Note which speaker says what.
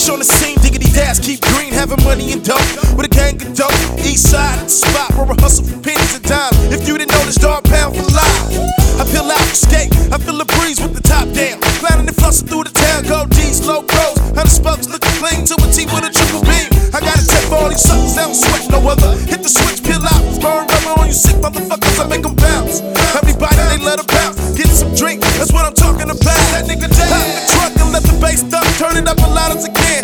Speaker 1: On the scene, diggity dash, keep green, having money and dope. With a gang of dope, east side at the spot where I hustle for pennies and dimes. If you didn't know this, dog pound for life. I peel out, skate, I feel the breeze with the top down. Clowning and flossing through the town, gold D's, low pros. 100 spokes looking clean to a T with a triple beam. I got a tip for all these suckers, I don't sweat no other. Hit the switch, peel out, burn rubber on you sick motherfuckers, I make them bounce.